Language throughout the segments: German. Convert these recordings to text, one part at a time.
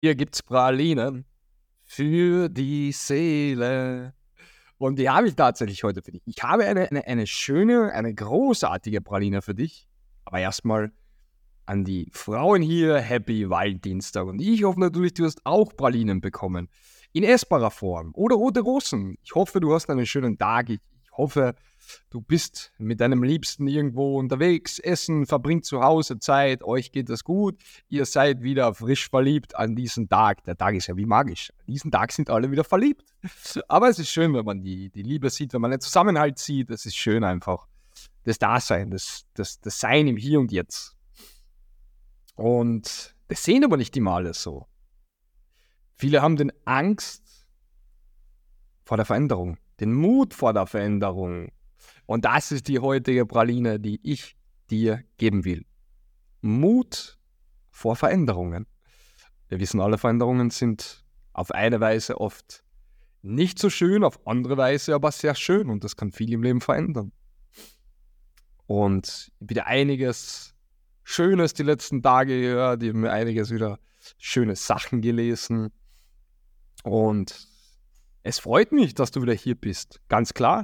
Hier gibt's Pralinen für die Seele. Und die habe ich tatsächlich heute für dich. Ich habe eine schöne, eine großartige Praline für dich. Aber erstmal an die Frauen hier, Happy Valentinstag. Und ich hoffe natürlich, du hast auch Pralinen bekommen. In essbarer Form oder rote Rosen. Ich hoffe, du hast einen schönen Tag. Ich hoffe, du bist mit deinem Liebsten irgendwo unterwegs, essen, verbringt zu Hause Zeit, euch geht es gut, ihr seid wieder frisch verliebt an diesen Tag. Der Tag ist ja wie magisch. An diesem Tag sind alle wieder verliebt. Aber es ist schön, wenn man die Liebe sieht, wenn man den Zusammenhalt sieht. Es ist schön einfach. Das Dasein, das Sein im Hier und Jetzt. Und das sehen aber nicht immer alle so. Viele haben den Angst vor der Veränderung, den Mut vor der Veränderung. Und das ist die heutige Praline, die ich dir geben will. Mut vor Veränderungen. Wir wissen alle, Veränderungen sind auf eine Weise oft nicht so schön, auf andere Weise aber sehr schön. Und das kann viel im Leben verändern. Und wieder einiges Schönes die letzten Tage gehört, ich habe mir einiges wieder schöne Sachen gelesen. Und es freut mich, dass du wieder hier bist. Ganz klar.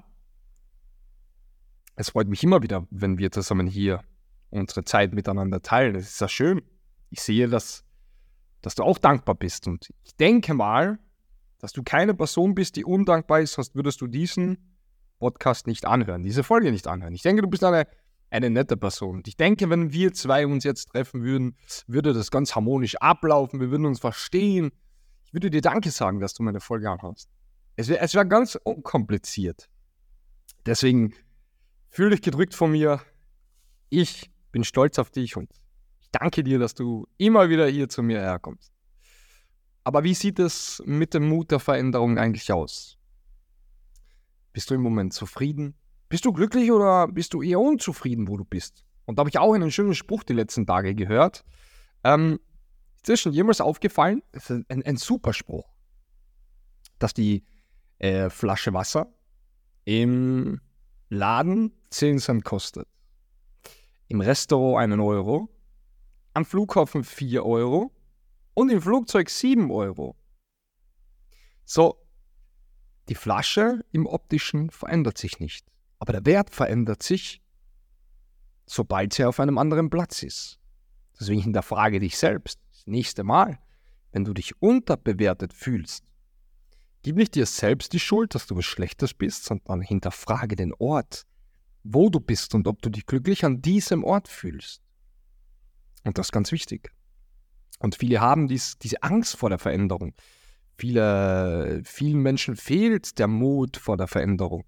Es freut mich immer wieder, wenn wir zusammen hier unsere Zeit miteinander teilen. Es ist ja schön. Ich sehe, dass du auch dankbar bist. Und ich denke mal, dass du keine Person bist, die undankbar ist, sonst würdest du diesen Podcast nicht anhören, diese Folge nicht anhören. Ich denke, du bist eine nette Person. Und ich denke, wenn wir zwei uns jetzt treffen würden, würde das ganz harmonisch ablaufen. Wir würden uns verstehen. Ich würde dir Danke sagen, dass du meine Folge anhörst. Es wär ganz unkompliziert. Deswegen fühl dich gedrückt von mir. Ich bin stolz auf dich und ich danke dir, dass du immer wieder hier zu mir herkommst. Aber wie sieht es mit dem Mut der Veränderung eigentlich aus? Bist du im Moment zufrieden? Bist du glücklich oder bist du eher unzufrieden, wo du bist? Und da habe ich auch einen schönen Spruch die letzten Tage gehört. Ist dir schon jemals aufgefallen? Das ist ein super Spruch, dass die Flasche Wasser im Laden 10 Cent kostet, im Restaurant 1 Euro, am Flughafen 4 Euro und im Flugzeug 7 Euro. So, die Flasche im Optischen verändert sich nicht, aber der Wert verändert sich, sobald sie auf einem anderen Platz ist. Deswegen hinterfrage dich selbst das nächste Mal, wenn du dich unterbewertet fühlst. Gib nicht dir selbst die Schuld, dass du was Schlechtes bist, sondern hinterfrage den Ort, wo du bist und ob du dich glücklich an diesem Ort fühlst. Und das ist ganz wichtig. Und viele haben diese Angst vor der Veränderung. Vielen Menschen fehlt der Mut vor der Veränderung.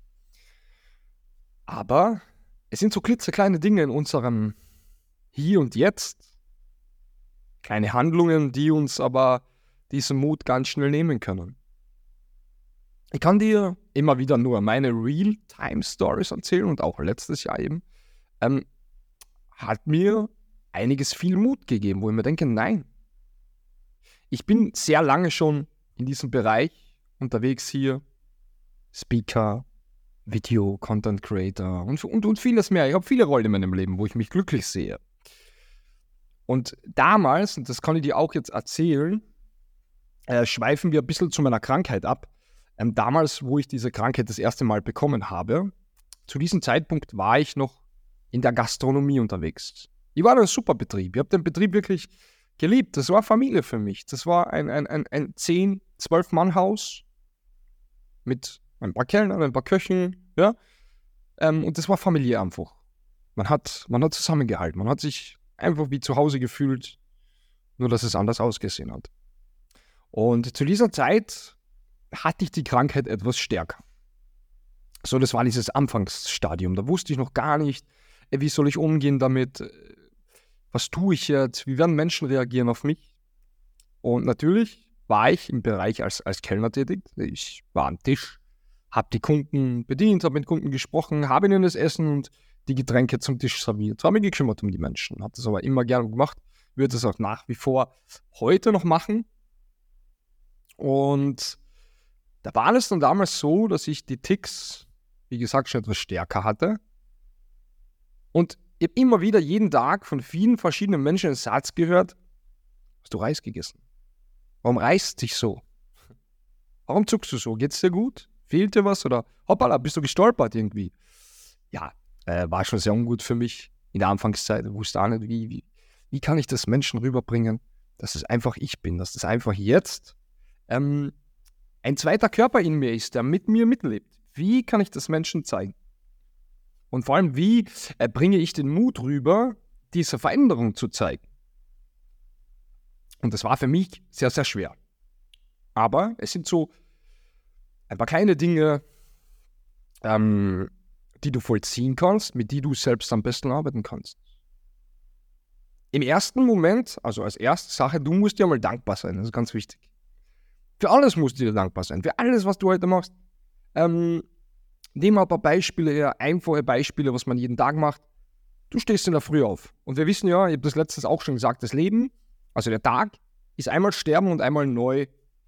Aber es sind so klitzekleine Dinge in unserem Hier und Jetzt. Kleine Handlungen, die uns aber diesen Mut ganz schnell nehmen können. Ich kann dir immer wieder nur meine Real-Time-Stories erzählen und auch letztes Jahr eben. Hat mir einiges viel Mut gegeben, wo ich mir denke, nein. Ich bin sehr lange schon in diesem Bereich unterwegs hier. Speaker, Video, Content Creator und vieles mehr. Ich habe viele Rollen in meinem Leben, wo ich mich glücklich sehe. Und damals, und das kann ich dir auch jetzt erzählen, schweifen wir ein bisschen zu meiner Krankheit ab. Damals, wo ich diese Krankheit das erste Mal bekommen habe, zu diesem Zeitpunkt war ich noch in der Gastronomie unterwegs. Ich war in einem super Betrieb. Ich habe den Betrieb wirklich geliebt. Das war Familie für mich. Das war ein 10-, 12-Mann-Haus mit ein paar Kellnern, ein paar Köchen. Ja? Und das war familiär einfach. Man hat zusammengehalten. Man hat sich einfach wie zu Hause gefühlt, nur dass es anders ausgesehen hat. Und zu dieser Zeit hatte ich die Krankheit etwas stärker. So, das war dieses Anfangsstadium. Da wusste ich noch gar nicht, wie soll ich umgehen damit, was tue ich jetzt, wie werden Menschen reagieren auf mich. Und natürlich war ich im Bereich als Kellner tätig. Ich war am Tisch, habe die Kunden bedient, habe mit Kunden gesprochen, habe ihnen das Essen und die Getränke zum Tisch serviert. Habe mich gekümmert um die Menschen, habe das aber immer gerne gemacht, würde das auch nach wie vor heute noch machen. Und da war es dann damals so, dass ich die Ticks, wie gesagt, schon etwas stärker hatte. Und ich habe immer wieder jeden Tag von vielen verschiedenen Menschen einen Satz gehört: Hast du Reis gegessen? Warum reißt dich so? Warum zuckst du so? Geht's dir gut? Fehlt dir was? Oder hoppala, bist du gestolpert irgendwie? Ja, war schon sehr ungut für mich in der Anfangszeit. Ich wusste auch nicht, wie kann ich das Menschen rüberbringen, dass es einfach ich bin, dass es einfach jetzt ein zweiter Körper in mir ist, der mit mir mitlebt. Wie kann ich das Menschen zeigen? Und vor allem, wie bringe ich den Mut rüber, diese Veränderung zu zeigen? Und das war für mich sehr, sehr schwer. Aber es sind so ein paar kleine Dinge, die du vollziehen kannst, mit die du selbst am besten arbeiten kannst. Im ersten Moment, also als erste Sache, du musst dir mal dankbar sein. Das ist ganz wichtig. Für alles musst du dir dankbar sein. Für alles, was du heute machst. Nehmen wir ein paar Beispiele her, einfache Beispiele, was man jeden Tag macht. Du stehst in der Früh auf. Und wir wissen ja, ich habe das letztens auch schon gesagt, das Leben, also der Tag, ist einmal sterben und einmal neu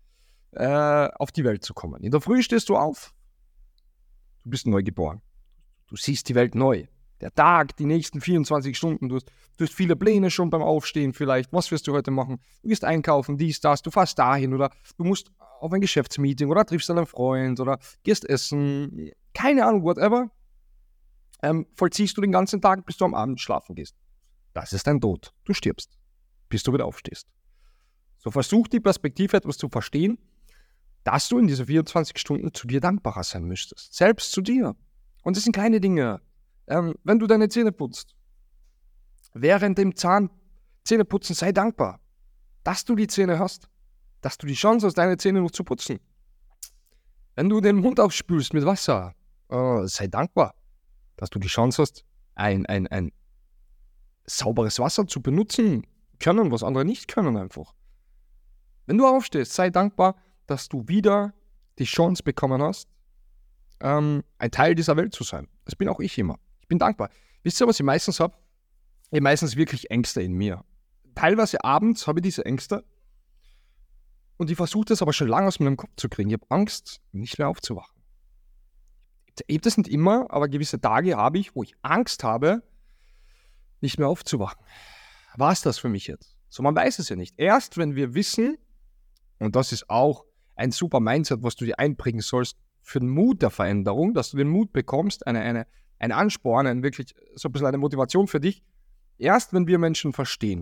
auf die Welt zu kommen. In der Früh stehst du auf, du bist neu geboren. Du siehst die Welt neu. Der Tag, die nächsten 24 Stunden, du hast viele Pläne schon beim Aufstehen vielleicht. Was wirst du heute machen? Du gehst einkaufen, dies, das, du fährst dahin oder du musst auf ein Geschäftsmeeting oder triffst einen Freund oder gehst essen. Keine Ahnung, whatever. Vollziehst du den ganzen Tag, bis du am Abend schlafen gehst. Das ist dein Tod. Du stirbst, bis du wieder aufstehst. So versuch die Perspektive etwas zu verstehen, dass du in diese 24 Stunden zu dir dankbarer sein müsstest. Selbst zu dir. Und das sind kleine Dinge. Wenn du deine Zähne putzt, während dem Zähneputzen sei dankbar, dass du die Zähne hast, dass du die Chance hast, deine Zähne noch zu putzen. Wenn du den Mund aufspülst mit Wasser, sei dankbar, dass du die Chance hast, ein sauberes Wasser zu benutzen können, was andere nicht können einfach. Wenn du aufstehst, sei dankbar, dass du wieder die Chance bekommen hast, ein Teil dieser Welt zu sein. Das bin auch ich immer. Ich bin dankbar. Wisst ihr, was ich meistens habe? Ich habe meistens wirklich Ängste in mir. Teilweise abends habe ich diese Ängste und ich versuche das aber schon lange aus meinem Kopf zu kriegen. Ich habe Angst, nicht mehr aufzuwachen. Ich habe das nicht immer, aber gewisse Tage habe ich, wo ich Angst habe, nicht mehr aufzuwachen. War es das für mich jetzt? So, man weiß es ja nicht. Erst wenn wir wissen, und das ist auch ein super Mindset, was du dir einbringen sollst für den Mut der Veränderung, dass du den Mut bekommst, einen Ansporn, wirklich so ein bisschen eine Motivation für dich. Erst wenn wir Menschen verstehen,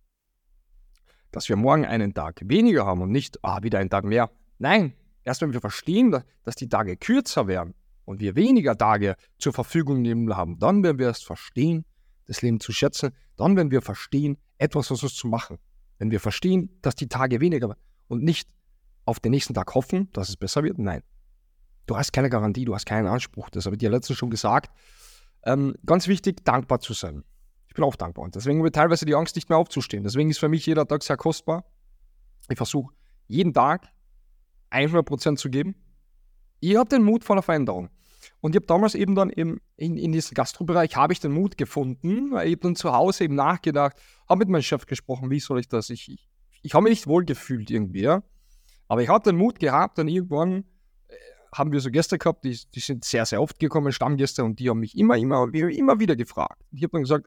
dass wir morgen einen Tag weniger haben und nicht, wieder einen Tag mehr. Nein, erst wenn wir verstehen, dass die Tage kürzer werden und wir weniger Tage zur Verfügung haben, dann werden wir erst verstehen, das Leben zu schätzen. Dann werden wir verstehen, etwas aus uns zu machen. Wenn wir verstehen, dass die Tage weniger werden und nicht auf den nächsten Tag hoffen, dass es besser wird, nein. Du hast keine Garantie, du hast keinen Anspruch. Das habe ich dir letztens schon gesagt. Ganz wichtig, dankbar zu sein. Ich bin auch dankbar. Und deswegen habe ich teilweise die Angst, nicht mehr aufzustehen. Deswegen ist für mich jeder Tag sehr kostbar. Ich versuche jeden Tag 100% zu geben. Ich habe den Mut vor der Veränderung. Und ich habe damals eben dann in diesem Gastrobereich habe ich den Mut gefunden. Ich habe dann zu Hause eben nachgedacht, habe mit meinem Chef gesprochen, wie soll ich das? Ich habe mich nicht wohl gefühlt irgendwie, ja. Aber ich habe den Mut gehabt, dann irgendwann haben wir so Gäste gehabt, die sind sehr, sehr oft gekommen, Stammgäste, und die haben mich immer wieder gefragt. Ich habe dann gesagt,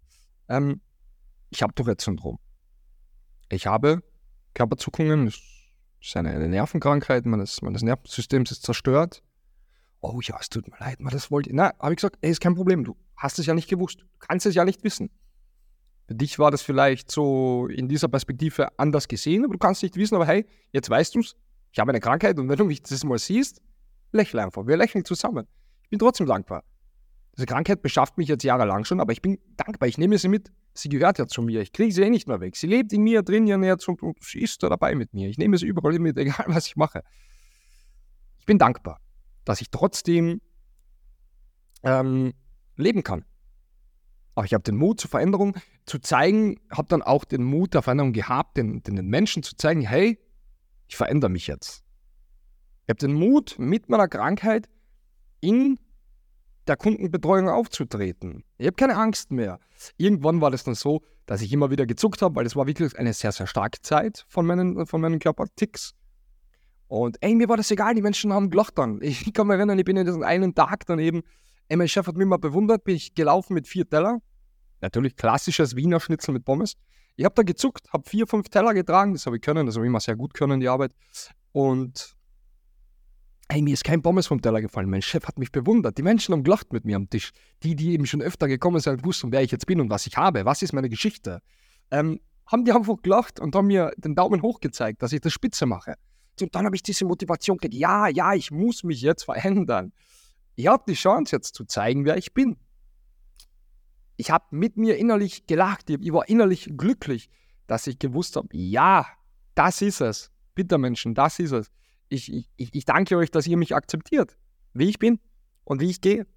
ich habe Tourette-Syndrom. Ich habe Körperzuckungen, das ist eine Nervenkrankheit, meines Nervensystems ist zerstört. Oh ja, es tut mir leid, das wollte ich. Na, habe ich gesagt, ist kein Problem, du hast es ja nicht gewusst, du kannst es ja nicht wissen. Für dich war das vielleicht so in dieser Perspektive anders gesehen, aber du kannst nicht wissen, aber hey, jetzt weißt du es, ich habe eine Krankheit und wenn du mich das mal siehst, lächle einfach, wir lächeln zusammen. Ich bin trotzdem dankbar. Diese Krankheit beschafft mich jetzt jahrelang schon, aber ich bin dankbar, ich nehme sie mit, sie gehört ja zu mir, ich kriege sie nicht mehr weg, sie lebt in mir drin ja jetzt und sie ist da dabei mit mir, ich nehme sie überall mit, egal was ich mache. Ich bin dankbar, dass ich trotzdem leben kann. Aber ich habe den Mut zur Veränderung zu zeigen, habe dann auch den Mut der Veränderung gehabt, den Menschen zu zeigen, hey, ich verändere mich jetzt. Ich habe den Mut, mit meiner Krankheit in der Kundenbetreuung aufzutreten. Ich habe keine Angst mehr. Irgendwann war das dann so, dass ich immer wieder gezuckt habe, weil es war wirklich eine sehr, sehr starke Zeit von meinen Körperticks. Und mir war das egal, die Menschen haben gelacht dann. Ich kann mich erinnern, ich bin in diesem einen Tag dann eben, mein Chef hat mich mal bewundert, bin ich gelaufen mit 4 Teller. Natürlich klassisches Wiener Schnitzel mit Pommes. Ich habe da gezuckt, habe 4, 5 Teller getragen, das habe ich können, das habe ich immer sehr gut können, die Arbeit. Und hey, mir ist kein Pommes vom Teller gefallen. Mein Chef hat mich bewundert. Die Menschen haben gelacht mit mir am Tisch. Die eben schon öfter gekommen sind, wussten, wer ich jetzt bin und was ich habe. Was ist meine Geschichte? Haben die einfach gelacht und haben mir den Daumen hoch gezeigt, dass ich das spitze mache. Und dann habe ich diese Motivation gekriegt. Ja, ich muss mich jetzt verändern. Ich habe die Chance jetzt zu zeigen, wer ich bin. Ich habe mit mir innerlich gelacht. Ich war innerlich glücklich, dass ich gewusst habe, ja, das ist es. Bitte Menschen, das ist es. Ich danke euch, dass ihr mich akzeptiert, wie ich bin und wie ich gehe.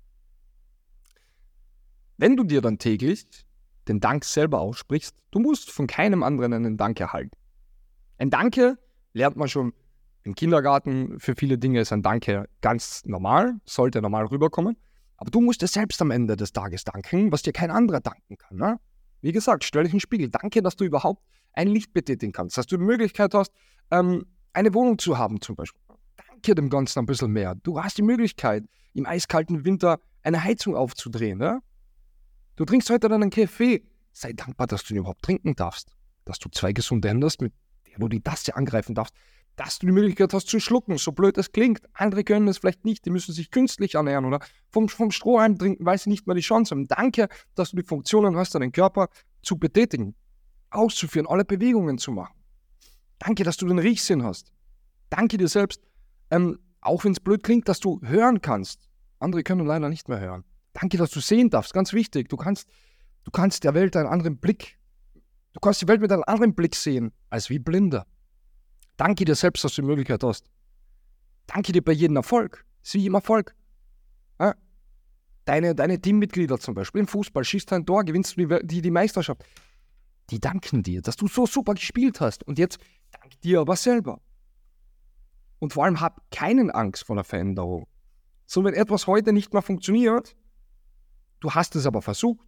Wenn du dir dann täglich den Dank selber aussprichst, du musst von keinem anderen einen Dank erhalten. Ein Danke lernt man schon im Kindergarten. Für viele Dinge ist ein Danke ganz normal, sollte normal rüberkommen. Aber du musst dir selbst am Ende des Tages danken, was dir kein anderer danken kann. Ne? Wie gesagt, stell dich in den Spiegel. Danke, dass du überhaupt ein Licht betätigen kannst, dass du die Möglichkeit hast, eine Wohnung zu haben zum Beispiel. Danke dem Ganzen ein bisschen mehr. Du hast die Möglichkeit, im eiskalten Winter eine Heizung aufzudrehen. Ne? Du trinkst heute dann einen Kaffee. Sei dankbar, dass du ihn überhaupt trinken darfst. Dass du 2 gesunde Hände hast, mit der du die Tasse angreifen darfst. Dass du die Möglichkeit hast zu schlucken, so blöd es klingt. Andere können es vielleicht nicht, die müssen sich künstlich ernähren oder vom Strohhalm trinken, weil sie nicht mehr die Chance haben. Danke, dass du die Funktionen hast, deinen Körper zu betätigen, auszuführen, alle Bewegungen zu machen. Danke, dass du den Riechsinn hast. Danke dir selbst, auch wenn es blöd klingt, dass du hören kannst. Andere können leider nicht mehr hören. Danke, dass du sehen darfst, ganz wichtig. Du kannst der Welt einen anderen Blick, du kannst die Welt mit einem anderen Blick sehen, als wie Blinde. Danke dir selbst, dass du die Möglichkeit hast. Danke dir bei jedem Erfolg. Das ist wie im Erfolg. Ja? Deine Teammitglieder zum Beispiel im Fußball, schießt ein Tor, gewinnst du die Meisterschaft. Die danken dir, dass du so super gespielt hast. Und jetzt dank dir aber selber. Und vor allem hab keinen Angst vor der Veränderung. So, wenn etwas heute nicht mehr funktioniert, du hast es aber versucht.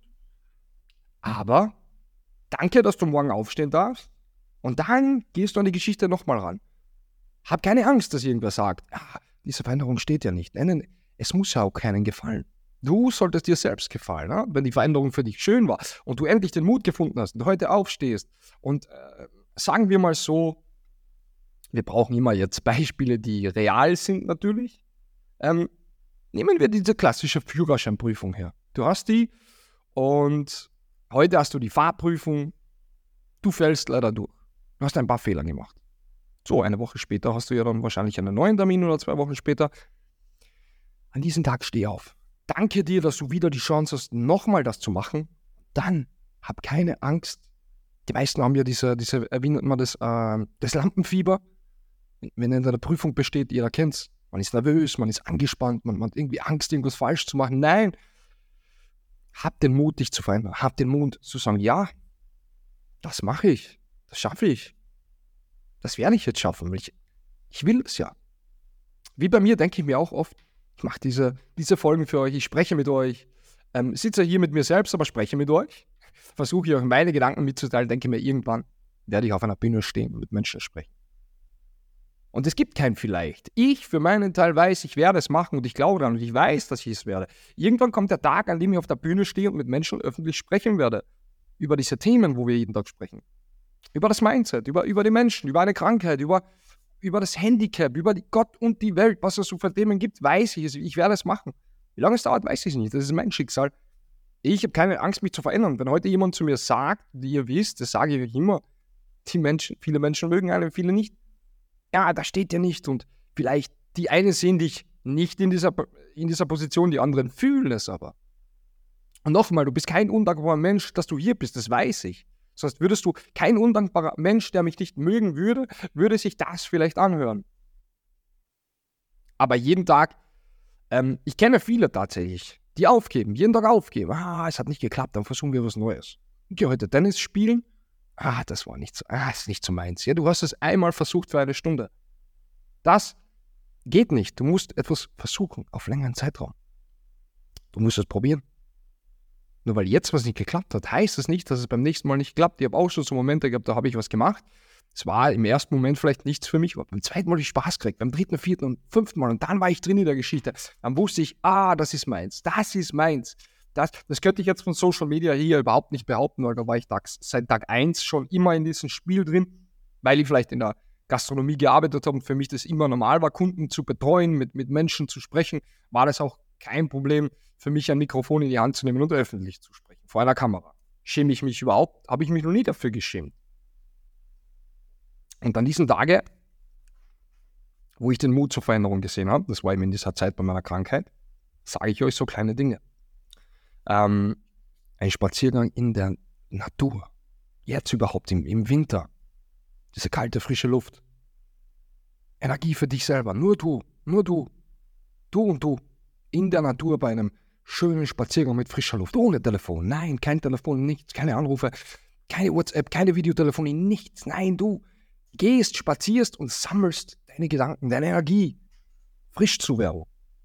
Aber danke, dass du morgen aufstehen darfst. Und dann gehst du an die Geschichte nochmal ran. Hab keine Angst, dass irgendwer sagt, diese Veränderung steht ja nicht. Nein, es muss ja auch keinen gefallen. Du solltest dir selbst gefallen, ne? Wenn die Veränderung für dich schön war und du endlich den Mut gefunden hast und heute aufstehst. Und sagen wir mal so, wir brauchen immer jetzt Beispiele, die real sind natürlich. Nehmen wir diese klassische Führerscheinprüfung her. Du hast die und heute hast du die Fahrprüfung. Du fällst leider durch. Du hast ein paar Fehler gemacht. So, eine Woche später hast du ja dann wahrscheinlich einen neuen Termin oder 2 Wochen später. An diesem Tag steh auf. Danke dir, dass du wieder die Chance hast, nochmal das zu machen. Dann hab keine Angst. Die meisten haben ja diese wie nennt man das Lampenfieber. Wenn in der Prüfung besteht, jeder kennt's. Man ist nervös, man ist angespannt, man hat irgendwie Angst, irgendwas falsch zu machen. Nein, hab den Mut, dich zu verändern. Hab den Mut zu sagen, ja, das mache ich. Das schaffe ich. Das werde ich jetzt schaffen, weil ich will es ja. Wie bei mir denke ich mir auch oft, ich mache diese Folgen für euch, ich spreche mit euch, sitze hier mit mir selbst, aber spreche mit euch, versuche euch meine Gedanken mitzuteilen, denke mir, irgendwann werde ich auf einer Bühne stehen und mit Menschen sprechen. Und es gibt kein Vielleicht. Ich für meinen Teil weiß, ich werde es machen und ich glaube daran und ich weiß, dass ich es werde. Irgendwann kommt der Tag, an dem ich auf der Bühne stehe und mit Menschen öffentlich sprechen werde. Über diese Themen, wo wir jeden Tag sprechen. Über das Mindset, über die Menschen, über eine Krankheit, über das Handicap, über Gott und die Welt, was es so für Themen gibt, weiß ich es. Ich werde es machen. Wie lange es dauert, weiß ich nicht. Das ist mein Schicksal. Ich habe keine Angst, mich zu verändern. Wenn heute jemand zu mir sagt, wie ihr wisst, das sage ich euch immer, viele Menschen mögen einen, viele nicht. Ja, da steht ja nicht. Und vielleicht die einen sehen dich nicht in dieser Position, die anderen fühlen es aber. Und nochmal, du bist kein undankbarer Mensch, dass du hier bist, das weiß ich. Sonst würdest du, kein undankbarer Mensch, der mich nicht mögen würde sich das vielleicht anhören. Aber jeden Tag, ich kenne viele tatsächlich, die aufgeben, jeden Tag aufgeben. Es hat nicht geklappt, dann versuchen wir was Neues. Ich gehe heute Tennis spielen. Das war nicht so, ist nicht so meins. Ja, du hast es einmal versucht für eine Stunde. Das geht nicht. Du musst etwas versuchen, auf längeren Zeitraum. Du musst es probieren. Nur weil jetzt was nicht geklappt hat, heißt es nicht, dass es beim nächsten Mal nicht klappt. Ich habe auch schon so Momente gehabt, da habe ich was gemacht. Es war im ersten Moment vielleicht nichts für mich, aber beim zweiten Mal habe ich Spaß gekriegt, beim dritten, vierten und fünften Mal. Und dann war ich drin in der Geschichte. Dann wusste ich, das ist meins, das ist meins. Das könnte ich jetzt von Social Media hier überhaupt nicht behaupten, weil da war ich seit Tag 1 schon immer in diesem Spiel drin, weil ich vielleicht in der Gastronomie gearbeitet habe und für mich das immer normal war, Kunden zu betreuen, mit Menschen zu sprechen, war das auch kein Problem für mich, ein Mikrofon in die Hand zu nehmen und öffentlich zu sprechen, vor einer Kamera. Schäme ich mich überhaupt? Habe ich mich noch nie dafür geschämt. Und an diesen Tagen, wo ich den Mut zur Veränderung gesehen habe, das war eben in dieser Zeit bei meiner Krankheit, sage ich euch so kleine Dinge. Ein Spaziergang in der Natur, jetzt überhaupt im Winter, diese kalte, frische Luft. Energie für dich selber, nur du und du, in der Natur bei einem schönen Spaziergang mit frischer Luft, ohne Telefon. Nein, kein Telefon, nichts, keine Anrufe, keine WhatsApp, keine Videotelefonie, nichts. Nein, du gehst, spazierst und sammelst deine Gedanken, deine Energie, frisch zu werden.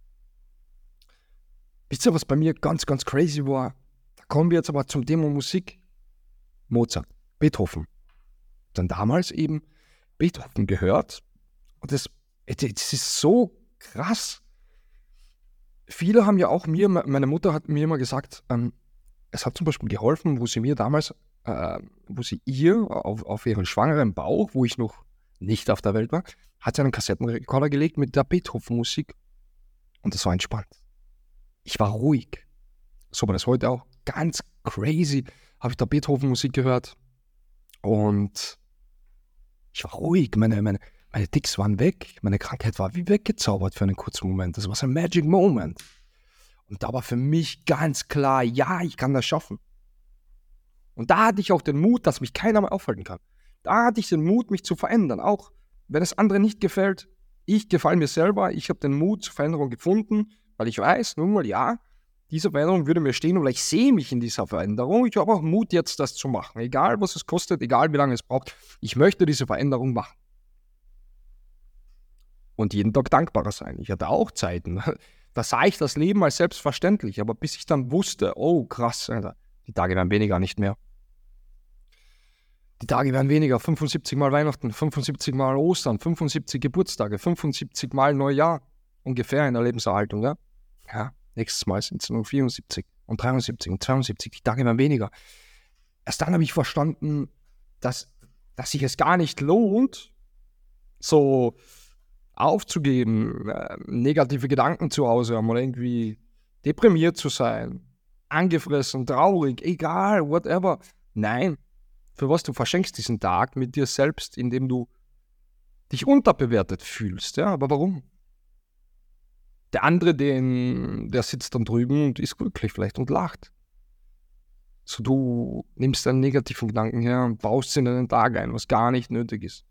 Wisst ihr, was bei mir ganz, ganz crazy war? Da kommen wir jetzt aber zum Thema Musik. Mozart, Beethoven. Dann damals eben Beethoven gehört. Und das ist so krass. Viele haben ja auch meine Mutter hat mir immer gesagt, es hat zum Beispiel geholfen, wo sie mir damals, wo sie ihr auf ihren schwangeren Bauch, wo ich noch nicht auf der Welt war, hat sie einen Kassettenrekorder gelegt mit der Beethoven-Musik. Und das war entspannt. Ich war ruhig. So war das heute auch. Ganz crazy habe ich da Beethoven-Musik gehört. Und ich war ruhig. Meine Ticks waren weg. Meine Krankheit war wie weggezaubert für einen kurzen Moment. Das war so ein Magic Moment. Und da war für mich ganz klar, ja, ich kann das schaffen. Und da hatte ich auch den Mut, dass mich keiner mehr aufhalten kann. Da hatte ich den Mut, mich zu verändern. Auch wenn es anderen nicht gefällt. Ich gefalle mir selber. Ich habe den Mut zur Veränderung gefunden, weil ich weiß, nun mal, ja, diese Veränderung würde mir stehen, oder ich sehe mich in dieser Veränderung. Ich habe auch Mut, jetzt das zu machen. Egal, was es kostet, egal, wie lange es braucht. Ich möchte diese Veränderung machen. Und jeden Tag dankbarer sein. Ich hatte auch Zeiten, da sah ich das Leben als selbstverständlich. Aber bis ich dann wusste, oh krass, Alter, die Tage werden weniger, nicht mehr. Die Tage werden weniger, 75 Mal Weihnachten, 75 Mal Ostern, 75 Geburtstage, 75 Mal Neujahr. Ungefähr in der Lebenserhaltung, ja. Ja, nächstes Mal sind es nur 74 und 73 und 72. Die Tage werden weniger. Erst dann habe ich verstanden, dass sich es gar nicht lohnt, so aufzugeben, negative Gedanken zu Hause haben oder irgendwie deprimiert zu sein, angefressen, traurig, egal, whatever. Nein, für was du verschenkst diesen Tag mit dir selbst, indem du dich unterbewertet fühlst. Ja, aber warum? Der andere, der sitzt dann drüben und ist glücklich vielleicht und lacht. So, du nimmst deinen negativen Gedanken her und baust sie in deinen Tag ein, was gar nicht nötig ist.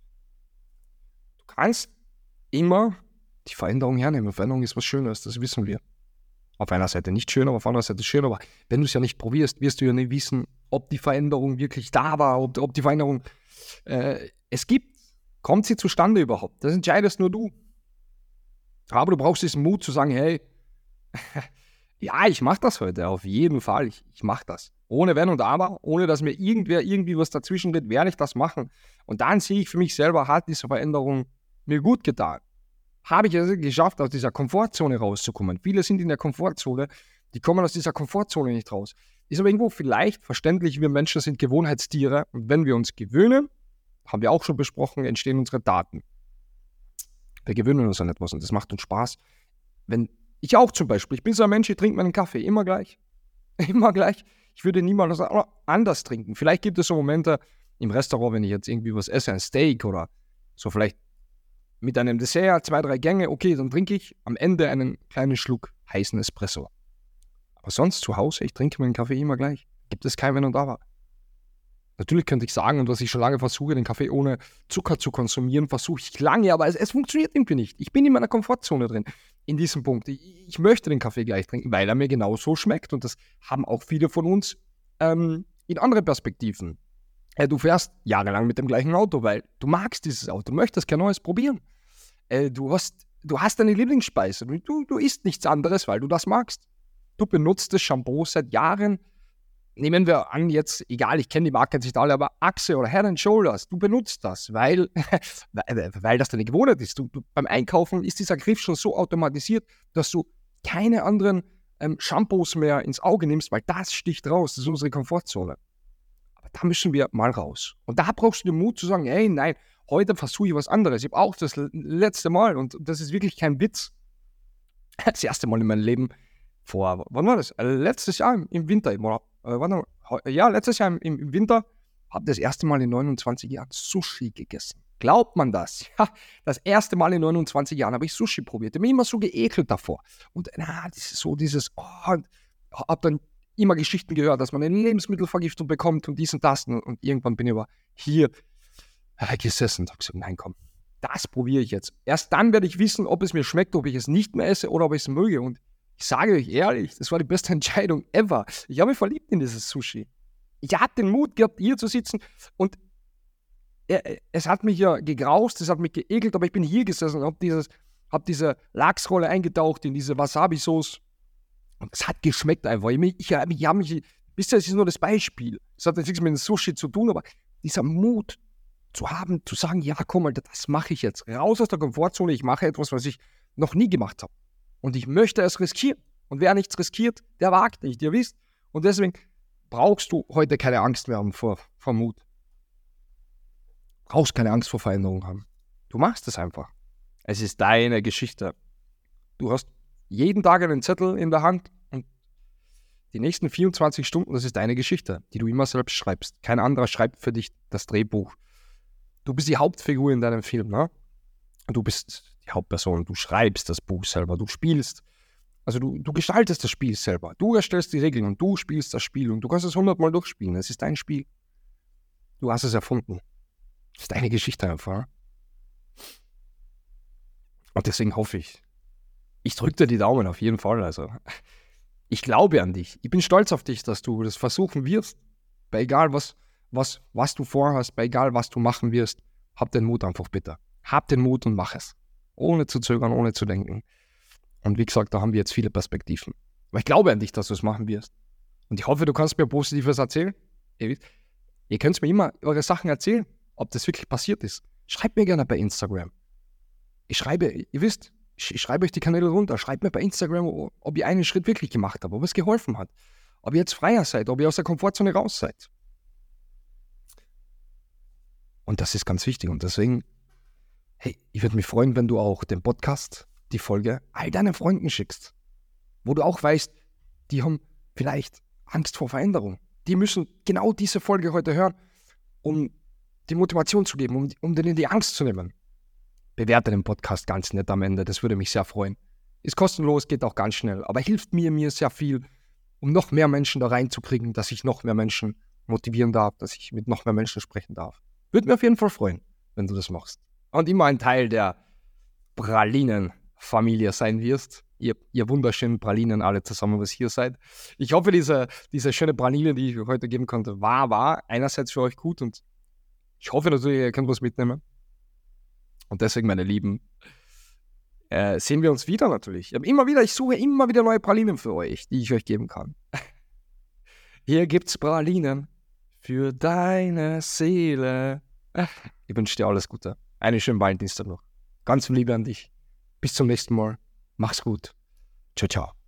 Du kannst immer die Veränderung hernehmen. Veränderung ist was Schönes, das wissen wir. Auf einer Seite nicht schön, aber auf einer Seite schön. Aber wenn du es ja nicht probierst, wirst du ja nicht wissen, ob die Veränderung wirklich da war, ob die Veränderung es gibt. Kommt sie zustande überhaupt? Das entscheidest nur du. Aber du brauchst diesen Mut zu sagen, hey, ja, ich mache das heute, auf jeden Fall, ich mache das. Ohne Wenn und Aber, ohne dass mir irgendwer irgendwie was dazwischen wird, werde ich das machen. Und dann sehe ich für mich selber, hat diese Veränderung mir gut getan. Habe ich es geschafft, aus dieser Komfortzone rauszukommen. Viele sind in der Komfortzone, die kommen aus dieser Komfortzone nicht raus. Ist aber irgendwo vielleicht verständlich, wir Menschen sind Gewohnheitstiere und wenn wir uns gewöhnen, haben wir auch schon besprochen, entstehen unsere Daten. Wir gewöhnen uns an etwas und das macht uns Spaß. Wenn ich auch zum Beispiel, ich bin so ein Mensch, ich trinke meinen Kaffee immer gleich. Immer gleich. Ich würde niemals anders trinken. Vielleicht gibt es so Momente im Restaurant, wenn ich jetzt irgendwie was esse, ein Steak oder so vielleicht mit einem Dessert, 2, 3 Gänge, okay, dann trinke ich am Ende einen kleinen Schluck heißen Espresso. Aber sonst zu Hause, ich trinke meinen Kaffee immer gleich. Gibt es kein Wenn und Aber. Natürlich könnte ich sagen, und was ich schon lange versuche, den Kaffee ohne Zucker zu konsumieren, versuche ich lange, aber es funktioniert irgendwie nicht. Ich bin in meiner Komfortzone drin, in diesem Punkt. Ich möchte den Kaffee gleich trinken, weil er mir genauso schmeckt. Und das haben auch viele von uns in andere Perspektiven. Du fährst jahrelang mit dem gleichen Auto, weil du magst dieses Auto, du möchtest kein neues probieren. Du hast deine Lieblingsspeise, du isst nichts anderes, weil du das magst. Du benutzt das Shampoo seit Jahren. Nehmen wir an, jetzt, egal, ich kenne die Marken nicht alle, aber Axe oder Head & Shoulders, du benutzt das, weil das deine Gewohnheit ist. Beim Einkaufen ist dieser Griff schon so automatisiert, dass du keine anderen Shampoos mehr ins Auge nimmst, weil das sticht raus, das ist unsere Komfortzone. Aber da müssen wir mal raus. Und da brauchst du den Mut zu sagen, hey, nein, heute versuche ich was anderes. Ich habe auch das letzte Mal, und das ist wirklich kein Witz, das erste Mal in meinem Leben wann war das? Letztes Jahr im Winter. Letztes Jahr im Winter habe das erste Mal in 29 Jahren Sushi gegessen. Glaubt man das? Ja, das erste Mal in 29 Jahren habe ich Sushi probiert. Ich bin immer so geekelt davor. Und habe dann immer Geschichten gehört, dass man eine Lebensmittelvergiftung bekommt und dies und das. Und irgendwann bin ich aber hier gesessen und habe gesagt, nein, komm, das probiere ich jetzt. Erst dann werde ich wissen, ob es mir schmeckt, ob ich es nicht mehr esse oder ob ich es möge. Und ich sage euch ehrlich, das war die beste Entscheidung ever. Ich habe mich verliebt in dieses Sushi. Ich hatte den Mut gehabt, hier zu sitzen und es hat mich ja gegraust, es hat mich geekelt, aber ich bin hier gesessen und habe diese Lachsrolle eingetaucht in diese Wasabi-Sauce und es hat geschmeckt einfach. Wisst ihr, es ist nur das Beispiel. Es hat jetzt nichts mit dem Sushi zu tun, aber dieser Mut zu haben, zu sagen, ja komm Alter, das mache ich jetzt. Raus aus der Komfortzone, ich mache etwas, was ich noch nie gemacht habe. Und ich möchte es riskieren. Und wer nichts riskiert, der wagt nicht, ihr wisst. Und deswegen brauchst du heute keine Angst mehr haben vor Mut. Brauchst keine Angst vor Veränderung haben. Du machst es einfach. Es ist deine Geschichte. Du hast jeden Tag einen Zettel in der Hand und die nächsten 24 Stunden, das ist deine Geschichte, die du immer selbst schreibst. Kein anderer schreibt für dich das Drehbuch. Du bist die Hauptfigur in deinem Film, ne? Du bist die Hauptperson, du schreibst das Buch selber, du spielst. Also du gestaltest das Spiel selber. Du erstellst die Regeln und du spielst das Spiel und du kannst es 100-mal durchspielen. Es ist dein Spiel. Du hast es erfunden. Das ist deine Geschichte einfach. Und deswegen hoffe ich drücke dir die Daumen auf jeden Fall. Also ich glaube an dich. Ich bin stolz auf dich, dass du das versuchen wirst. Bei egal was du vorhast, bei egal was du machen wirst, hab den Mut einfach bitte. Hab den Mut und mach es. Ohne zu zögern, ohne zu denken. Und wie gesagt, da haben wir jetzt viele Perspektiven. Aber ich glaube an dich, dass du es machen wirst. Und ich hoffe, du kannst mir Positives erzählen. Ihr könnt mir immer eure Sachen erzählen, ob das wirklich passiert ist. Schreibt mir gerne bei Instagram. Ich schreibe euch die Kanäle runter. Schreibt mir bei Instagram, ob ihr einen Schritt wirklich gemacht habt, ob es geholfen hat. Ob ihr jetzt freier seid, ob ihr aus der Komfortzone raus seid. Und das ist ganz wichtig. Und deswegen, hey, ich würde mich freuen, wenn du auch den Podcast, die Folge, all deinen Freunden schickst. Wo du auch weißt, die haben vielleicht Angst vor Veränderung. Die müssen genau diese Folge heute hören, um die Motivation zu geben, um denen die Angst zu nehmen. Bewerte den Podcast ganz nett am Ende, das würde mich sehr freuen. Ist kostenlos, geht auch ganz schnell, aber hilft mir sehr viel, um noch mehr Menschen da reinzukriegen, dass ich noch mehr Menschen motivieren darf, dass ich mit noch mehr Menschen sprechen darf. Würde mir auf jeden Fall freuen, wenn du das machst. Und immer ein Teil der Pralinen-Familie sein wirst. Ihr wunderschönen Pralinen alle zusammen, was hier seid. Ich hoffe, diese schöne Praline, die ich heute geben konnte, war einerseits für euch gut und ich hoffe natürlich, ihr könnt was mitnehmen. Und deswegen, meine Lieben, sehen wir uns wieder natürlich. Ich suche immer wieder neue Pralinen für euch, die ich euch geben kann. Hier gibt's Pralinen für deine Seele. Ich wünsche dir alles Gute. Einen schönen Valentinstag noch. Ganz viel Liebe an dich. Bis zum nächsten Mal. Mach's gut. Ciao, ciao.